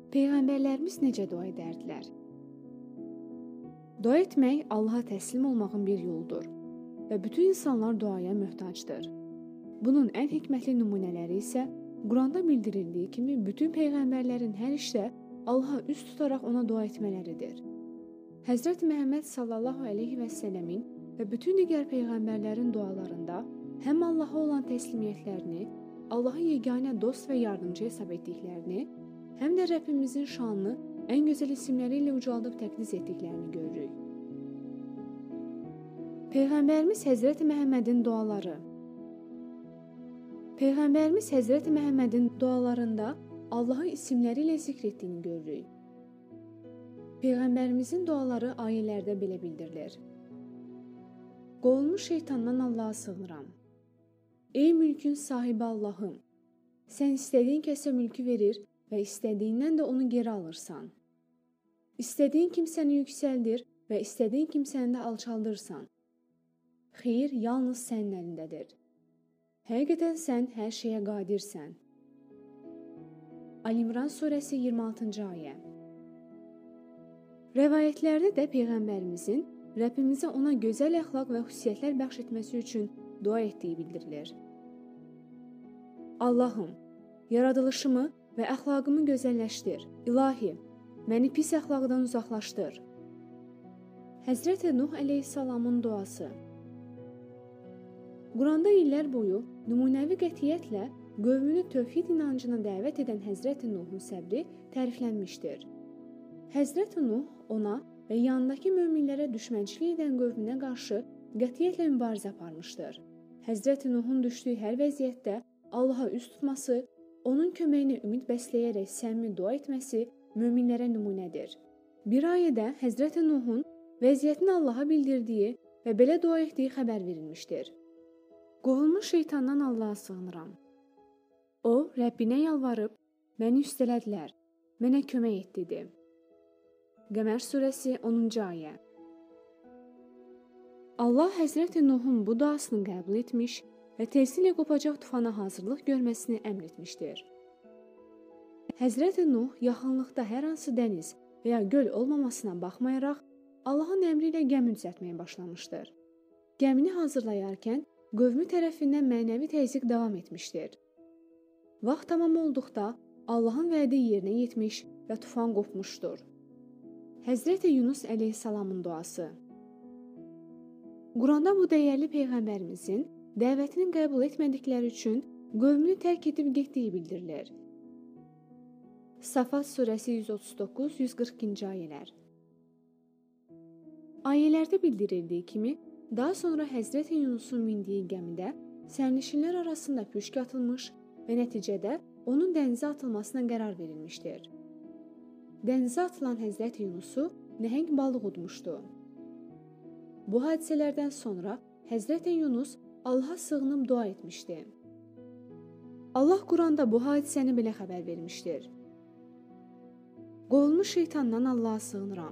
Peyğəmbərlərimiz necə dua edərdilər? Dua etmək Allaha təslim olmağın bir yoludur və bütün insanlar duaya möhtacdır. Bunun ən hikmətli nümunələri isə Quranda bildirildiyi kimi bütün peyğəmbərlərin hər işdə Allaha üst tutaraq ona dua etmələridir. Həzrət Məhəmməd sallallahu əleyhi və səlləmin və bütün digər peyğəmbərlərin dualarında həm Allaha olan təslimiyyətlərini, Allahı yeganə dost və yardımcı hesab etdiklərini, həm də Rəbbimizin şanını ən gözəl isimləri ilə ucaldıb təqdis etdiklərini görürük. Peyğəmbərimiz Həzrət Məhəmmədin duaları. Peyğəmbərimiz Həzrət Məhəmmədin dualarında Allahı isimləri ilə zikr etdiyini görürük. Peyğəmbərimizin duaları ayələrdə belə bildirilir. Qovulmuş şeytandan Allaha sığınıram. Ey mülkün sahibi Allahım, sən istədiyin kəsə mülkü verir və istədiyindən də onu geri alırsan. İstədiyin kimsəni yüksəldir və istədiyin kimsəni də alçaldırsan. Xeyir yalnız sənin əlindədir. Həqiqətən sən hər şeyə qadirsən. Əl-İmran surəsi 26-cı ayə. Rəvayətlərdə də Peyğəmbərimizin Rəbbimizə ona gözəl əxlaq və xüsusiyyətlər bəxş etməsi üçün dua etdiyi bildirilir. Allahım, yaradılışımı və əxlaqımı gözəlləşdir. İlahi, məni pis əxlaqdan uzaqlaşdır. Həzrəti Nuh əleyhissalamın duası. Quranda illər boyu nümunəvi qətiyyətlə qövmünü tövhid inancına dəvət edən Həzrəti Nuhun səbri təriflənmişdir. Həzrəti Nuh ona və yanındakı möminlərə düşmənçilik edən qövmünə qarşı qətiyyətlə mübarizə aparmışdır. Həzrəti Nuhun düşdüyü hər vəziyyətdə Allaha üz tutması, onun köməyinə ümid bəsləyərək səmimi dua etməsi möminlərə nümunədir. Bir ayədə Həzrəti Nuhun vəziyyətini Allaha bildirdiyi və belə dua etdiyi xəbər verilmişdir. Qovulmuş şeytandan Allaha sığınıram. O, Rəbbinə yalvarıb, məni üstələdilər, mənə kömək et dedi. Qəmər surəsi 10-cu ayə. Allah Həzrəti Nuhun bu duasını qəbul etmiş və tezliklə qopacaq tufana hazırlıq görməsini əmr etmişdir. Həzrəti Nuh yaxınlıqda hər hansı dəniz və ya göl olmamasına baxmayaraq, Allahın əmri ilə gəmi düzəltməyə başlamışdır. Gəmini hazırlayarkən qövmü tərəfindən mənəvi təzyiq davam etmişdir. Vaxt tamam olduqda Allahın vədi yerinə yetmiş və tufan qopmuşdur. Həzrəti Yunus əleyhissalamın duası. Quranda bu dəyərli peyğəmbərimizin dəvətini qəbul etmədikləri üçün qövmünü tərk edib getdiyi bildirilir. Safat surəsi 139-142-ci ayələr. Ayələrdə bildirildiyi kimi, daha sonra Həzrəti Yunusun mindiyi gəmidə sərnişinlər arasında püşk atılmış və nəticədə onun dənizə atılmasına qərar verilmişdir. Dənizə atılan Həzrəti Yunusu nəhəng balıq udmuşdu. Bu hadisələrdən sonra Həzrəti Yunus Allaha sığınıb dua etmişdi. Allah Quranda bu hadisəni belə xəbər vermişdir. Qovulmuş şeytandan Allaha sığınıram.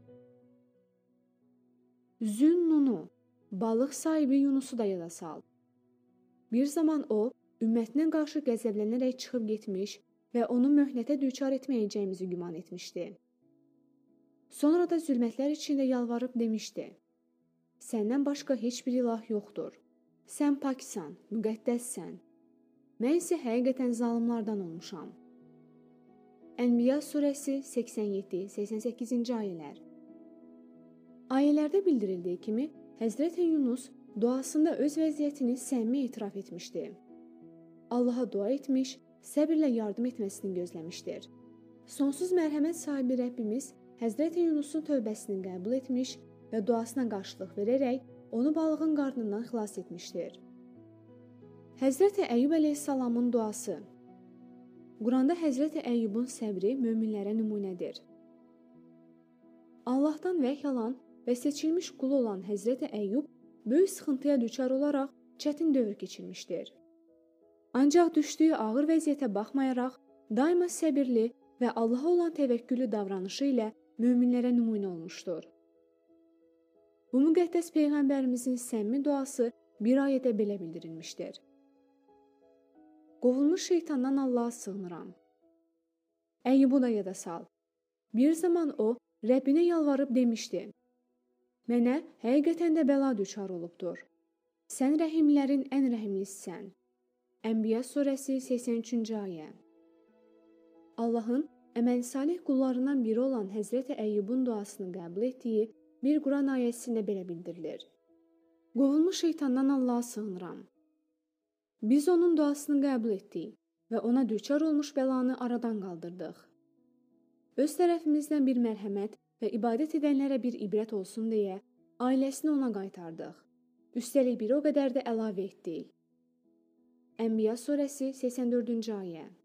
Zünnunu, balıq sahibi Yunusu da yada sal. Bir zaman o, ümmətinə qarşı qəzəblənərək çıxıb getmiş və onu möhnətə düçar etməyəcəyimizi güman etmişdi. Sonra da zülmətlər içində yalvarıb demişdi: Səndən başqa heç bir ilah yoxdur. Sən paksan, müqəddəssən. Mən isə həqiqətən zalimlardan olmuşam. Ənbiya surəsi 87-88-ci ayələr. Ayələrdə bildirildiyi kimi, Həzrəti Yunus duasında öz vəziyyətini səmimi etiraf etmişdi. Allaha dua etmiş, səbirlə yardım etməsini gözləmişdir. Sonsuz mərhəmət sahibi Rəbbimiz Həzrəti Yunusun tövbəsini qəbul etmiş və duasına qarşılıq verərək onu balığın qarnından xilas etmişdir. Həzrəti Əyyub əleyhissalamın duası. Quranda Həzrəti Əyyubun səbri möminlərə nümunədir. Allahdan vəhy alan və seçilmiş qulu olan Həzrəti Əyyub böyük sıxıntıya düçar olaraq çətin dövr keçirmişdir. Ancaq düşdüyü ağır vəziyyətə baxmayaraq, daima səbirli və Allaha olan təvəkküllü davranışı ilə möminlərə nümunə olmuşdur. Bu müqəddəs Peyğəmbərimizin səmimi duası bir ayədə belə bildirilmişdir. Qovulmuş şeytandan Allaha sığınıram. Əyyubu da yada sal. Bir zaman o, Rəbbinə yalvarıb demişdi: "Mənə həqiqətən də bəla düçar olubdur. Sən rəhimlərin ən rəhimlisisən." Ənbiya surəsi 83-cü ayə. Allahın əməl salih qullarından biri olan Həzrəti Əyyubun duasını qəbul etdiyi bir Quran ayəsində belə bildirilir: "Qovulmuş şeytandan Allaha sığınıram. Biz onun duasını qəbul etdik və ona düçar olmuş bəlanı aradan qaldırdıq. Öz tərəfimizdən bir mərhəmət və ibadət edənlərə bir ibrət olsun deyə ailəsini ona qaytardıq. Üstəlik bir o qədər də əlavə etdik." Ənbiya surəsi 84-cü ayə.